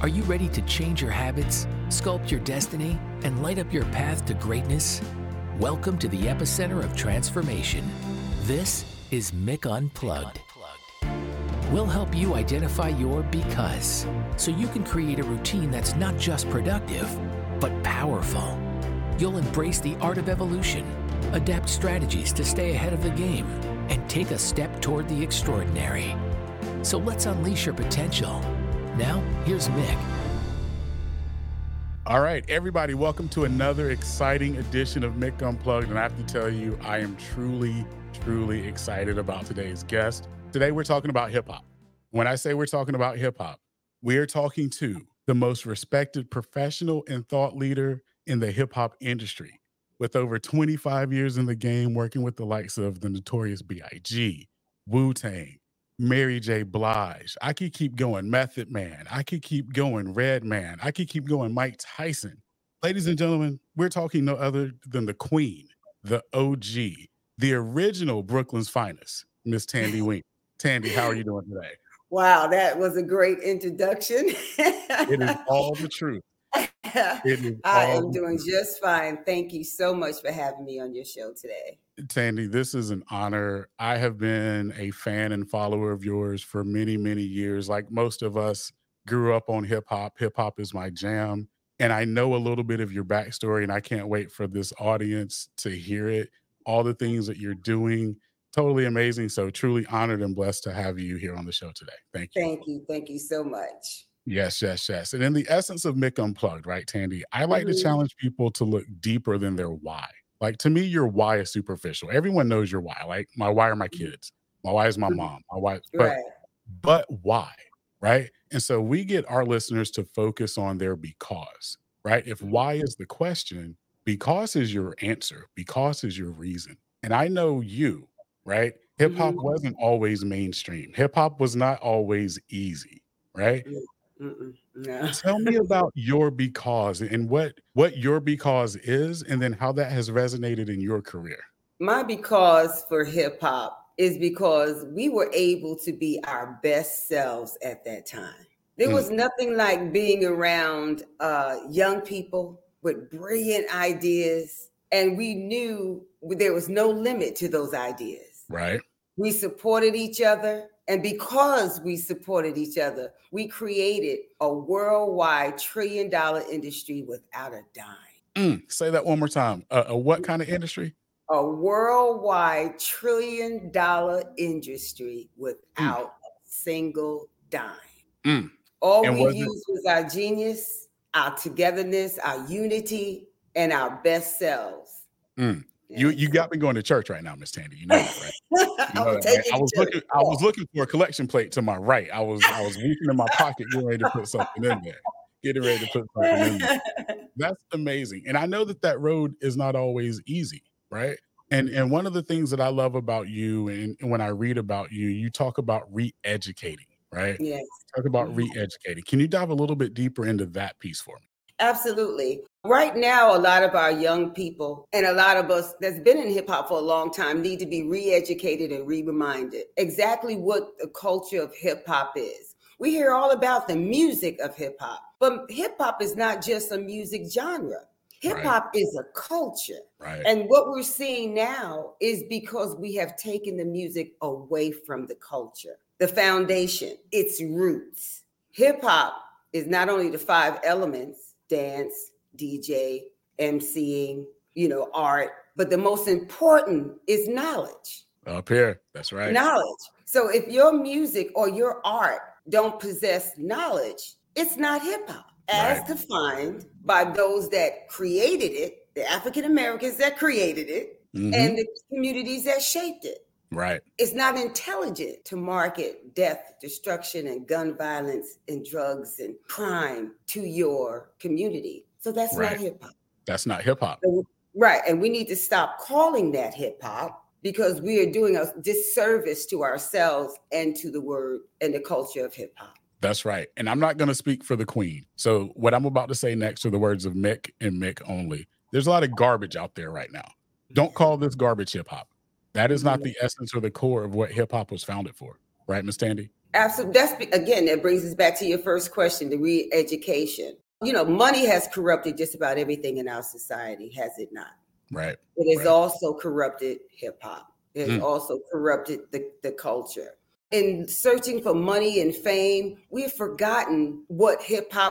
Are you ready to change your habits, sculpt your destiny, and light up your path to greatness? Welcome to the epicenter of transformation. This is Mick Unplugged. We'll help you identify your because, so you can create a routine that's not just productive, but powerful. You'll embrace the art of evolution, adapt strategies to stay ahead of the game, and take a step toward the extraordinary. So let's unleash your potential. Now, here's Mick. All right, everybody, welcome to another exciting edition of Mick Unplugged. And I have to tell you, I am truly excited about today's guest. Today, we're talking about hip hop. When I say we're talking about hip hop, we're talking to the most respected professional and thought leader in the hip hop industry, with over 25 years in the game, working with the likes of the Notorious B.I.G., Wu-Tang, Mary J. Blige. I could keep going. Method Man. I could keep going. Redman. I could keep going. Mike Tyson. Ladies and gentlemen, we're talking no other than the queen, the OG, the original Brooklyn's finest, Miss Tandy Wink. Tandy, how are you doing today? Wow, that was a great introduction. It is all the truth. I am doing just fine. Thank you so much for having me on your show today. Tandy, this is an honor. I have been a fan and follower of yours for many years. Like most of us, grew up on hip hop. Hip hop is my jam. And I know a little bit of your backstory, and I can't wait for this audience to hear it. All the things that you're doing, totally amazing. So truly honored and blessed to have you here on the show today. Thank you. Thank you. Thank you so much. Yes. And in the essence of Mick Unplugged, right, Tandy, I like to challenge people to look deeper than their why. Like, to me, your why is superficial. Everyone knows your why. Like, my why are my kids. My why is my mom. My why, but why, right? And so we get our listeners to focus on their because, right? If why is the question, because is your answer, because is your reason. And I know you, right? Hip hop wasn't always mainstream. Hip hop was not always easy, right? No. Tell me about your because and what your because is, and then how that has resonated in your career. My because for hip hop is because we were able to be our best selves at that time. There was nothing like being around young people with brilliant ideas, and we knew there was no limit to those ideas. Right. We supported each other. And because we supported each other, we created a worldwide $1 trillion industry without a dime. Say that one more time. A what kind of industry? A worldwide $1 trillion industry without a single dime. All we used was our genius, our togetherness, our unity, and our best selves. You got me going to church right now, Miss Tandy. You know that, right? I was looking for a collection plate to my right. I was reaching in my pocket, getting ready to put something in there. That's amazing. And I know that road is not always easy, right? And one of the things that I love about you, and when I read about you, you talk about re-educating, right? Yes. Talk about re-educating. Can you dive a little bit deeper into that piece for me? Absolutely. Right now, a lot of our young people and a lot of us that's been in hip hop for a long time need to be re-educated and re-reminded exactly what the culture of hip hop is. We hear all about the music of hip hop, but hip hop is not just a music genre. Hip hop is a culture. Right. And what we're seeing now is because we have taken the music away from the culture, the foundation, its roots. Hip hop is not only the 5 elements: dance, DJ, MCing, art. But the most important is knowledge. Up here. That's right. Knowledge. So if your music or your art don't possess knowledge, it's not hip hop as defined by those that created it, the African Americans that created it, and the communities that shaped it. Right. It's not intelligent to market death, destruction, and gun violence and drugs and crime to your community. So that's not hip hop. That's not hip hop. Right. And we need to stop calling that hip hop, because we are doing a disservice to ourselves and to the word and the culture of hip hop. That's right. And I'm not going to speak for the queen. So what I'm about to say next are the words of Mick and Mick only. There's a lot of garbage out there right now. Don't call this garbage hip hop. That is not the essence or the core of what hip hop was founded for. Right, Miss Tandy? Absolutely. Again, that brings us back to your first question, the re-education. Money has corrupted just about everything in our society, has it not? Right. It has also corrupted hip hop. It has also corrupted the culture. In searching for money and fame, we've forgotten what hip hop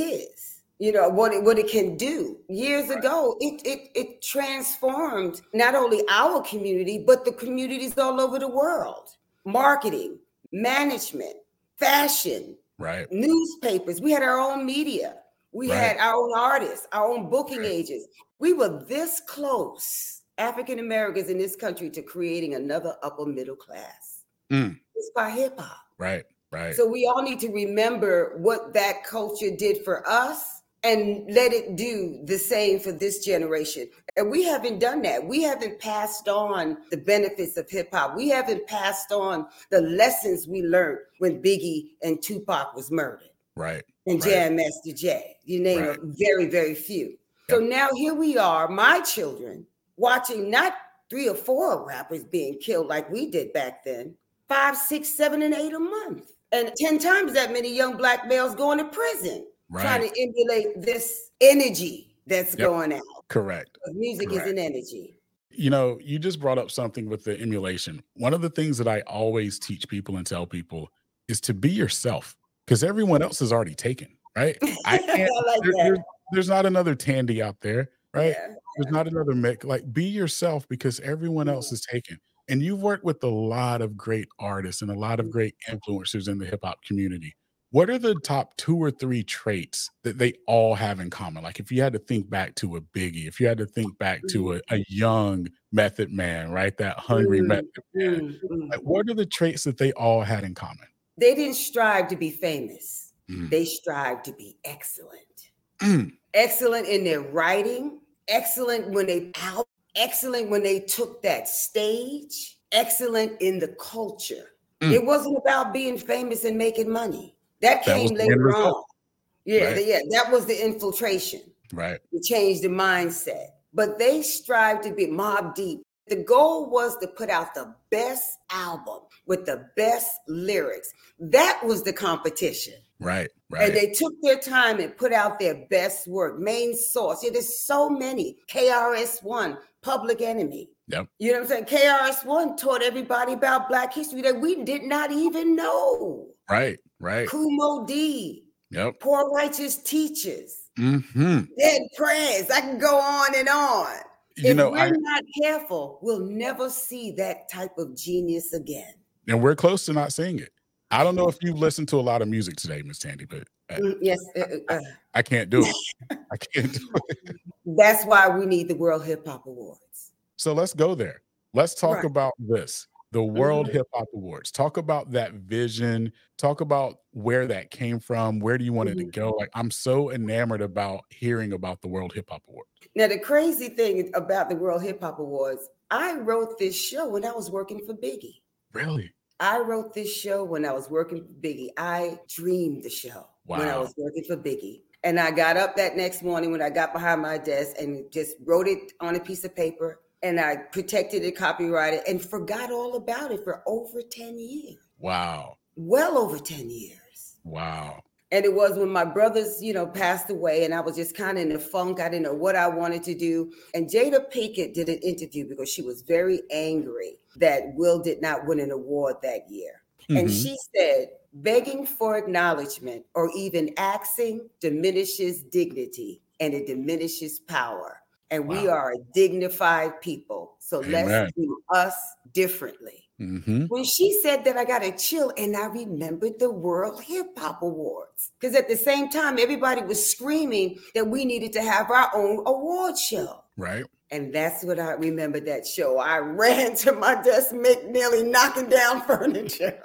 is. What it can do. Years ago, it transformed not only our community, but the communities all over the world. Marketing, management, fashion, right, newspapers. We had our own media. We had our own artists, our own booking agents. We were this close, African Americans in this country, to creating another upper middle class. It's by hip hop. Right. So we all need to remember what that culture did for us and let it do the same for this generation. And we haven't done that. We haven't passed on the benefits of hip hop. We haven't passed on the lessons we learned when Biggie and Tupac was murdered. Right. And Jam Master Jay, you name a very, very few. So now here we are, my children, watching not 3 or 4 rappers being killed like we did back then, 5, 6, 7, and 8 a month. And 10 times that many young Black males going to prison, trying to emulate this energy that's going out. Correct. Music is an energy. You just brought up something with the emulation. One of the things that I always teach people and tell people is to be yourself, because everyone else is already taken, right? I can't, there's not another Tandy out there, right? Yeah. There's not another Mick. Like, be yourself, because everyone else is taken. And you've worked with a lot of great artists and a lot of great influencers in the hip hop community. What are the top 2 or 3 traits that they all have in common? Like, if you had to think back to a Biggie, if you had to think back to a young Method Man, right? That hungry Method Man. Like, what are the traits that they all had in common? They didn't strive to be famous. They strived to be excellent. Excellent in their writing, excellent when they excellent when they took that stage, excellent in the culture. It wasn't about being famous and making money. That came later on. That was the infiltration. Right. To change the mindset. But they strived to be Mobb Deep. The goal was to put out the best album with the best lyrics. That was the competition. Right. And they took their time and put out their best work. Main Source. There's so many. KRS-One, Public Enemy. Yep. You know what I'm saying? KRS-One taught everybody about Black history that we did not even know. Right. Kumo D. Yep. Poor Righteous Teachers. Dead Prayers. I can go on and on. If we're not careful, we'll never see that type of genius again. And we're close to not seeing it. I don't know if you've listened to a lot of music today, Miss Tandy, but yes, I can't do it. I can't do it. That's why we need the World Hip Hop Awards. So let's go there. Let's talk about this. The World Hip Hop Awards. Talk about that vision. Talk about where that came from. Where do you want it to go? Like, I'm so enamored about hearing about the World Hip Hop Awards. Now, the crazy thing about the World Hip Hop Awards, I wrote this show when I was working for Biggie. Really? I wrote this show when I was working for Biggie. I dreamed the show when I was working for Biggie. And I got up that next morning when I got behind my desk and just wrote it on a piece of paper. And I protected it, copyrighted, and forgot all about it for over 10 years. Wow. Well over 10 years. Wow. And it was when my brothers, passed away, and I was just kind of in a funk. I didn't know what I wanted to do. And Jada Pinkett did an interview because she was very angry that Will did not win an award that year. And she said, begging for acknowledgement or even asking diminishes dignity and it diminishes power. And we are a dignified people. So let's do us differently. When she said that, I got a chill and I remembered the World Hip Hop Awards. Because at the same time, everybody was screaming that we needed to have our own award show. Right. And that's what I remember that show. I ran to my desk, nearly knocking down furniture.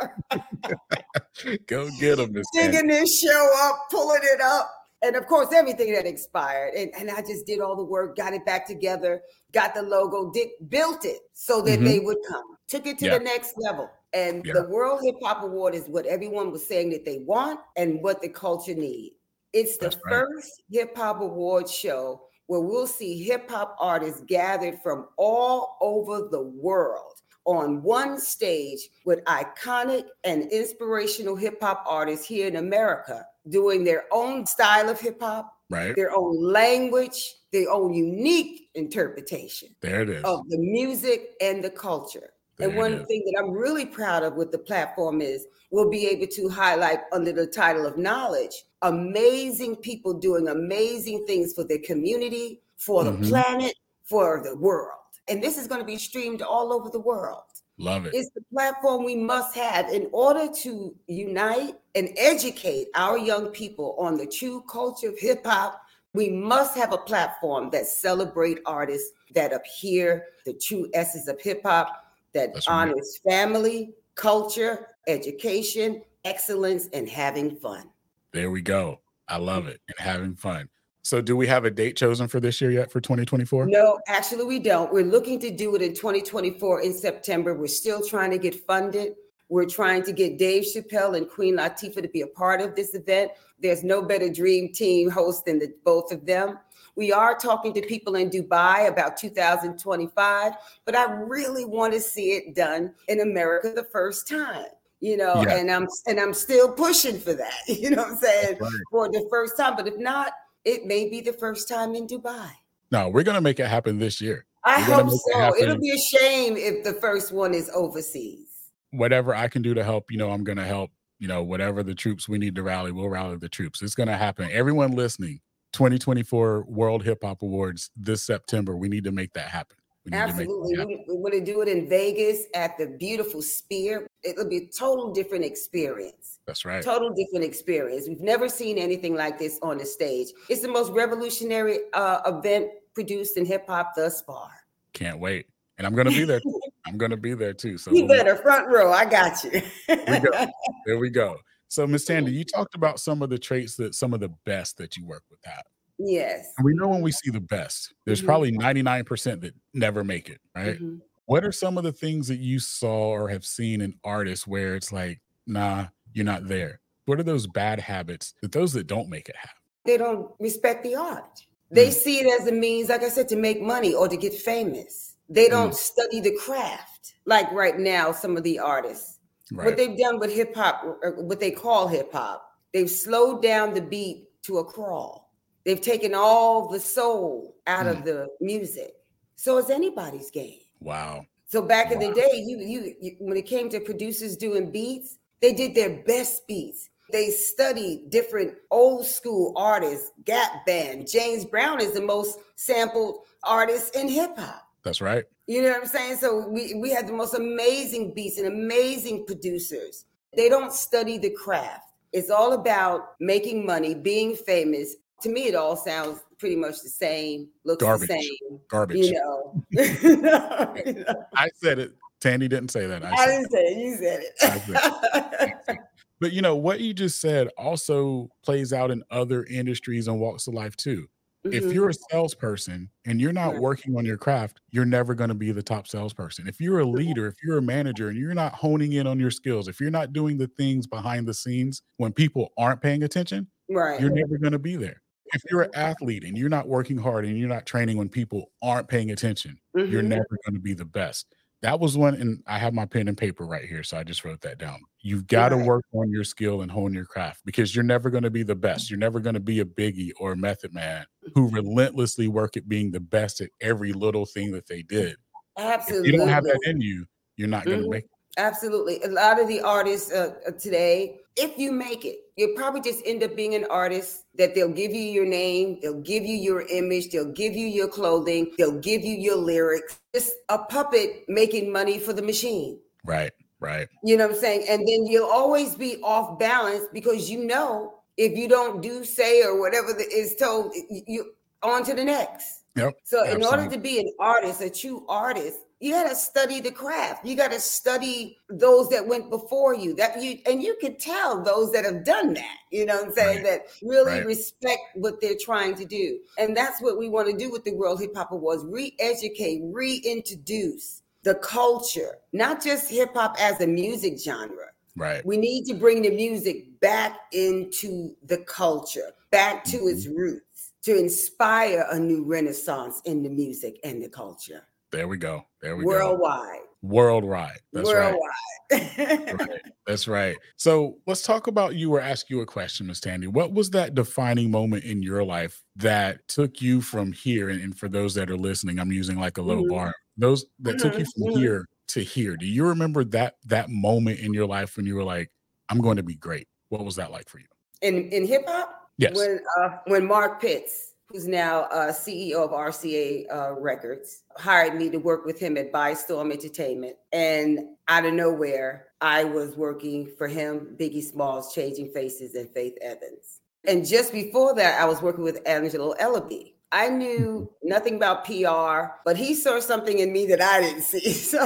Go get them, Miss Digging this show up, pulling it up. And of course, everything that expired. And I just did all the work, got it back together, got the logo, built it so that they would come. Took it to the next level. And the World Hip Hop Award is what everyone was saying that they want and what the culture needs. It's the first hip hop award show where we'll see hip hop artists gathered from all over the world on one stage with iconic and inspirational hip hop artists here in America doing their own style of hip hop, Right. their own language, their own unique interpretation There it is. of the music and the culture. There And one thing that I'm really proud of with the platform is we'll be able to highlight under the title of knowledge, amazing people doing amazing things for their community, for the planet, for the world. And this is going to be streamed all over the world. Love it. It's the platform we must have in order to unite and educate our young people on the true culture of hip hop. We must have a platform that celebrate artists that appear the true essence of hip hop, that honors family, culture, education, excellence, and having fun. There we go. I love it. And having fun. So do we have a date chosen for this year yet for 2024? No, actually we don't. We're looking to do it in 2024 in September. We're still trying to get funded. We're trying to get Dave Chappelle and Queen Latifah to be a part of this event. There's no better dream team host than the both of them. We are talking to people in Dubai about 2025, but I really want to see it done in America the first time. And I'm still pushing for that, you know what I'm saying, for the first time. But if not, it may be the first time in Dubai. No, we're going to make it happen this year. I hope so. It'll be a shame if the first one is overseas. Whatever I can do to help, I'm going to help. Whatever the troops we need to rally, we'll rally the troops. It's going to happen. Everyone listening, 2024 World Hip Hop Awards this September. We need to make that happen. Absolutely. We want to do it in Vegas at the beautiful Sphere. It'll be a total different experience. That's right. Total different experience. We've never seen anything like this on the stage. It's the most revolutionary event produced in hip hop thus far. Can't wait. And I'm going to be there. I'm going to be there too. So you better front row. I got you. There we go. So Miss Tandy, you talked about some of the traits that some of the best that you work with have. Yes. And we know when we see the best, there's probably 99% that never make it, right? What are some of the things that you saw or have seen in artists where it's like, nah, you're not there? What are those bad habits that those that don't make it have? They don't respect the art. They see it as a means, like I said, to make money or to get famous. They don't study the craft. Like right now, some of the artists, what they've done with hip hop, what they call hip hop, they've slowed down the beat to a crawl. They've taken all the soul out of the music. So it's anybody's game. Wow. So back in the day, you when it came to producers doing beats, they did their best beats. They studied different old school artists, Gap Band. James Brown is the most sampled artist in hip hop. That's right. You know what I'm saying? So we had the most amazing beats and amazing producers. They don't study the craft. It's all about making money, being famous. To me, it all sounds pretty much the same, looks Garbage. the same. Garbage. I said it. Tandy didn't say that. I didn't say it. You said it. But what you just said also plays out in other industries and walks of life too. If you're a salesperson and you're not working on your craft, you're never going to be the top salesperson. If you're a leader, if you're a manager and you're not honing in on your skills, if you're not doing the things behind the scenes when people aren't paying attention, you're never going to be there. If you're an athlete and you're not working hard and you're not training when people aren't paying attention, you're never going to be the best. That was one, and I have my pen and paper right here, so I just wrote that down. You've got to work on your skill and hone your craft because you're never going to be the best. You're never going to be a Biggie or a Method Man who relentlessly work at being the best at every little thing that they did. Absolutely. If you don't have that in you, you're not going to make it. Absolutely. A lot of the artists today, if you make it, you'll probably just end up being an artist that they'll give you your name, they'll give you your image, they'll give you your clothing, they'll give you your lyrics. Just a puppet making money for the machine. Right. You know what I'm saying? And then you'll always be off balance because if you don't do, say, or whatever is told, you on to the next. Yep. So in order to be an artist, a true artist, you got to study the craft. You got to study those that went before you. And you can tell those that have done that, you know what I'm saying, that really respect what they're trying to do. And that's what we want to do with the World Hip Hop Awards, re-educate, reintroduce the culture, not just hip hop as a music genre. Right. We need to bring the music back into the culture, back to its roots, to inspire a new renaissance in the music and the culture. There we go. Worldwide. Worldwide. That's right. Worldwide. Right. That's right. So let's talk about you or ask you a question, Miss Tandy. What was that defining moment in your life that took you from here? And for those that are listening, I'm using like a low Mhm. bar. Those that took you Mhm. from Mhm. here to here. Do you remember that moment in your life when you were like, I'm going to be great? What was that like for you? In hip hop, Yes. when Mark Pitts, who's now CEO of RCA Records, hired me to work with him at Bystorm Entertainment, and out of nowhere, I was working for him, Biggie Smalls, Changing Faces, and Faith Evans. And just before that, I was working with Angelo Ellaby. I knew nothing about PR, but he saw something in me that I didn't see. So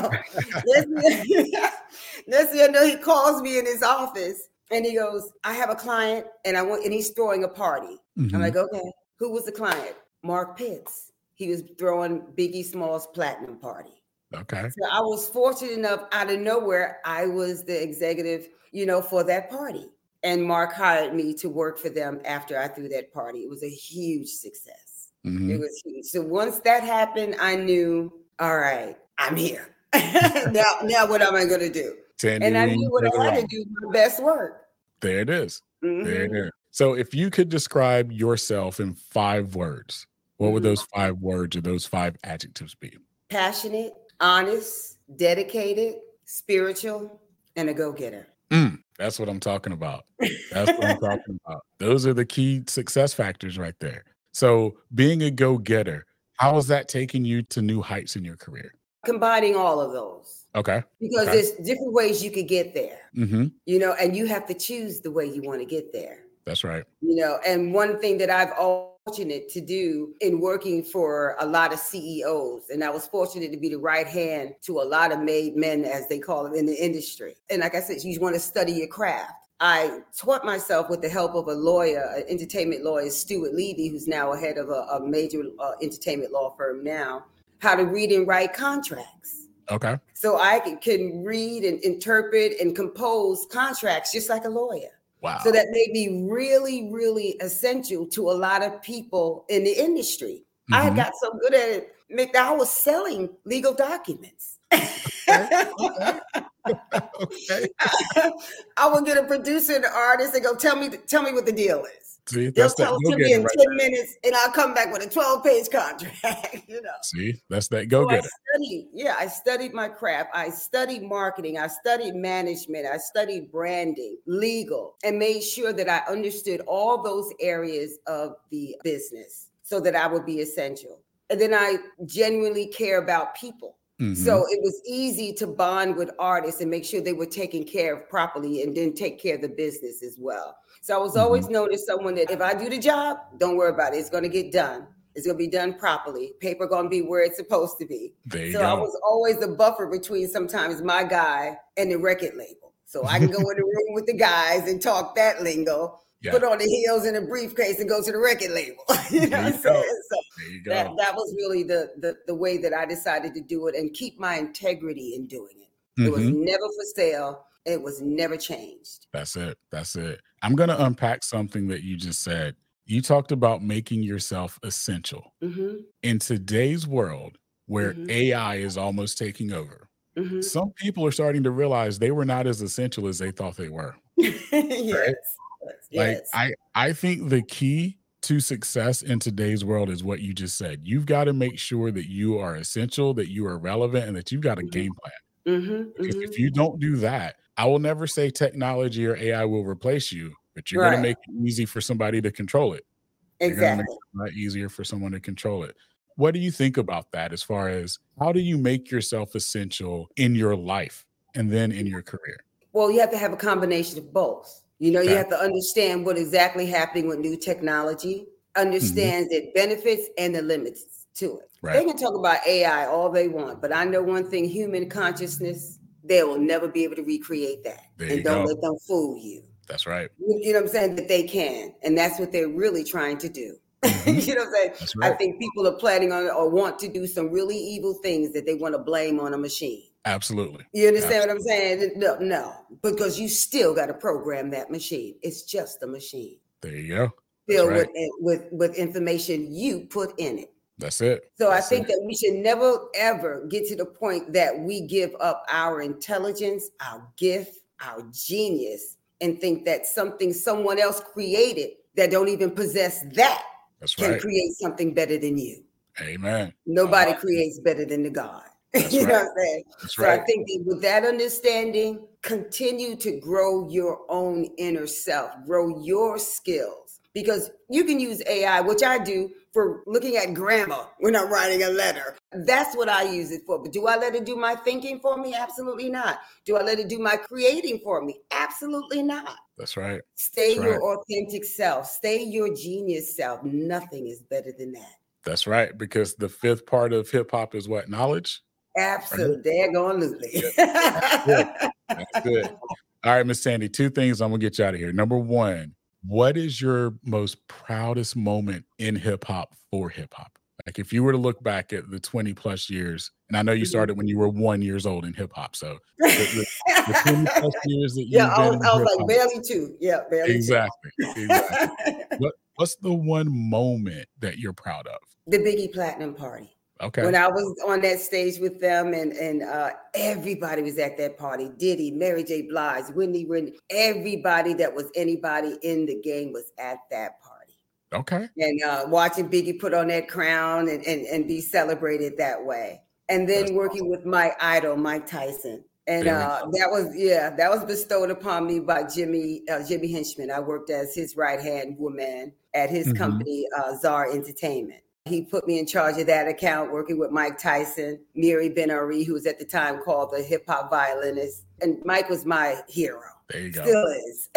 next thing I know, he calls me in his office and he goes, I have a client and he's throwing a party. I'm Mhm. like, okay, who was the client? Mark Pitts. He was throwing Biggie Smalls' platinum party. Okay. So I was fortunate enough, out of nowhere, I was the executive, for that party. And Mark hired me to work for them after I threw that party. It was a huge success. Mhm. It was huge. So once that happened, I knew, all right, I'm here. now what am I going to do? Tandy And I Reed knew what for the I had to ride. do my best work. There it is. There it Mhm. is. So if you could describe yourself in 5 words, what would Mhm. those 5 words or those 5 adjectives be? Passionate, honest, dedicated, spiritual, and a go-getter. That's what I'm talking about. That's what I'm talking about. Those are the key success factors right there. So being a go-getter, how is that taking you to new heights in your career? Combining all of those. Okay. Because Okay. there's different ways you could get there, Mhm. and you have to choose the way you want to get there. That's right. And one thing that I've always fortunate to do in working for a lot of CEOs, and I was fortunate to be the right hand to a lot of made men, as they call them in the industry. And like I said, you want to study your craft. I taught myself with the help of a lawyer, an entertainment lawyer, Stuart Levy, who's now a head of a major entertainment law firm now, how to read and write contracts. Okay. So I can read and interpret and compose contracts just like a lawyer. Wow. So that made me really, really essential to a lot of people in the industry. I had got so good at it, Mick, that I was selling legal documents. Okay. Okay. I would get a producer and an artist and go, tell me what the deal is. See, They'll that's that tell it to me go-getter in right 10 there. minutes, and I'll come back with a 12-page contract, See, that's that So go-getter. I studied my craft. I studied marketing. I studied management. I studied branding, legal, and made sure that I understood all those areas of the business so that I would be essential. And then I genuinely care about people. So it was easy to bond with artists and make sure they were taken care of properly and then take care of the business as well. So I was always known as someone that if I do the job, don't worry about it. It's going to get done. It's going to be done properly. Paper going to be where it's supposed to be. There you So go. I was always the buffer between sometimes my guy and the record label. So I can go in the room with the guys and talk that lingo, put on the heels and a briefcase and go to the record label. You know what I'm saying? So there you go. that was really the way that I decided to do it and keep my integrity in doing it. It was never for sale. It was never changed. That's it. That's it. I'm going to unpack something that you just said. You talked about making yourself essential. In today's world where AI is almost taking over, some people are starting to realize they were not as essential as they thought they were. Yes. Like I think the key to success in today's world is what you just said. You've got to make sure that you are essential, that you are relevant, and that you've got a game plan. Because if you don't do that, I will never say technology or AI will replace you, but you're going to make it easy for somebody to control it. You're going to make it a lot easier for someone to control it. What do you think about that as far as how do you make yourself essential in your life and then in your career? Well, you have to have a combination of both. You have to understand what exactly happening with new technology, understand the benefits and the limits to it. They can talk about AI all they want, but I know one thing, human consciousness, they will never be able to recreate that. And don't let them fool you. That's right. You know what I'm saying? That they can. And that's what they're really trying to do. You know what I'm saying? That's right. I think people are planning on or want to do some really evil things that they want to blame on a machine. Absolutely. You understand what I'm saying? No, because you still got to program that machine. It's just a machine. There you go. Filled with information you put in it. That's it. So That's I think it. that we should never, ever get to the point that we give up our intelligence, our gift, our genius, and think that something someone else created that don't even possess that can create something better than you. Amen. Nobody creates better than the God. You know what I'm saying? So I think that with that understanding, continue to grow your own inner self, grow your skills, because you can use AI, which I do, for looking at grammar when I'm writing a letter. That's what I use it for. But do I let it do my thinking for me? Absolutely not. Do I let it do my creating for me? Absolutely not. That's right. Stay your authentic self. Stay your genius self. Nothing is better than that. That's right. Because the fifth part of hip hop is what? Knowledge? Absolutely. Daggone-lutely. That's good. All right, Miss Tandy, two things I'm going to get you out of here. Number one, what is your most proudest moment in hip hop for hip hop? Like if you were to look back at the 20 plus years, and I know you started when you were 1 year old in hip hop. So the 20 plus years that you've been I was like barely two. Yeah, barely exactly. What's the one moment that you're proud of? The Biggie Platinum Party. Okay. When I was on that stage with them and everybody was at that party, Diddy, Mary J. Blige, Whitney, everybody that was anybody in the game was at that party. Okay. And watching Biggie put on that crown and be celebrated that way. And then working with my idol, Mike Tyson. And that was bestowed upon me by Jimmy Henchman. I worked as his right-hand woman at his company, Czar Entertainment. He put me in charge of that account, working with Mike Tyson, Miri Ben-Ari, who was at the time called the hip hop violinist. And Mike was my hero. There you go. Still is.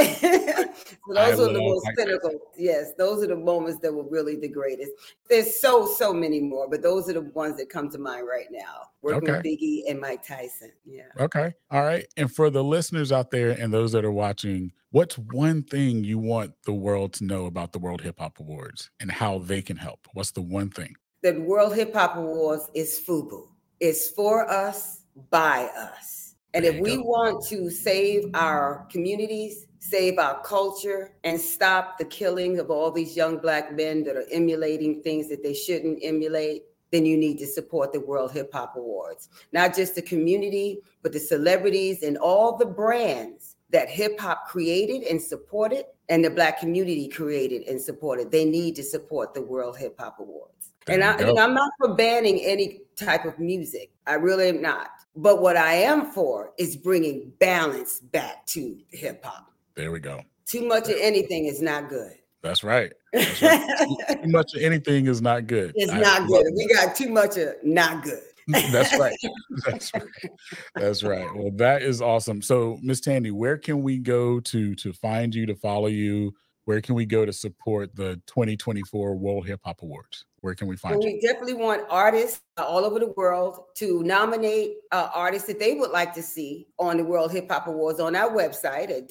So those are the most pinnacle. Yes, those are the moments that were really the greatest. There's so many more, but those are the ones that come to mind right now. Working with Biggie and Mike Tyson. Yeah. Okay. All right. And for the listeners out there and those that are watching, what's one thing you want the world to know about the World Hip Hop Awards and how they can help? What's the one thing? The World Hip Hop Awards is FUBU. It's for us, by us. And if we want to save our communities, save our culture, and stop the killing of all these young Black men that are emulating things that they shouldn't emulate, then you need to support the World Hip Hop Awards. Not just the community, but the celebrities and all the brands that hip hop created and supported and the Black community created and supported. They need to support the World Hip Hop Awards. And I'm not for banning any type of music. I really am not. But what I am for is bringing balance back to hip hop. There we go. Too much of anything is not good. That's right. That's right. Too much of anything is not good. It's not good. We got too much of not good. That's right. That's right. That's right. Well, that is awesome. So, Miss Tandy, where can we go to find you, to follow you? Where can we go to support the 2024 World Hip Hop Awards? Where can we find you? We definitely want artists all over the world to nominate artists that they would like to see on the World Hip Hop Awards on our website at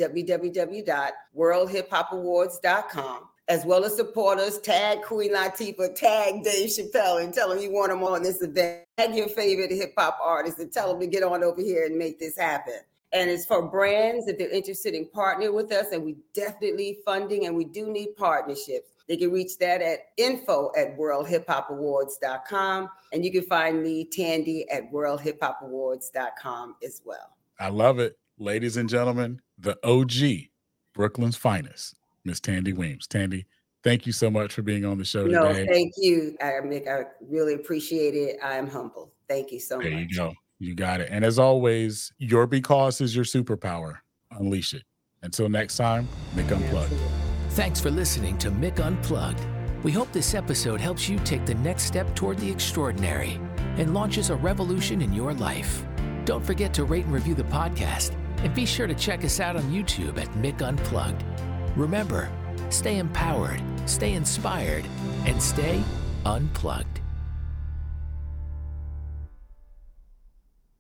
www.worldhiphopawards.com, as well as support us. Tag Queen Latifah, tag Dave Chappelle, and tell them you want them on this event. Tag your favorite hip hop artist and tell them to get on over here and make this happen. And it's for brands if they're interested in partnering with us, and we definitely funding, and we do need partnerships. They can reach that at info@worldhiphopawards.com. And you can find me, Tandy, at worldhiphopawards.com as well. I love it. Ladies and gentlemen, the OG, Brooklyn's finest, Miss Tandy Weems. Tandy, thank you so much for being on the show today. No, thank you, Mick. I really appreciate it. I am humbled. Thank you so much. There you go. You got it. And as always, your because is your superpower. Unleash it. Until next time, Mick Unplugged. Thanks for listening to Mick Unplugged. We hope this episode helps you take the next step toward the extraordinary and launches a revolution in your life. Don't forget to rate and review the podcast, and be sure to check us out on YouTube at Mick Unplugged. Remember, stay empowered, stay inspired, and stay unplugged.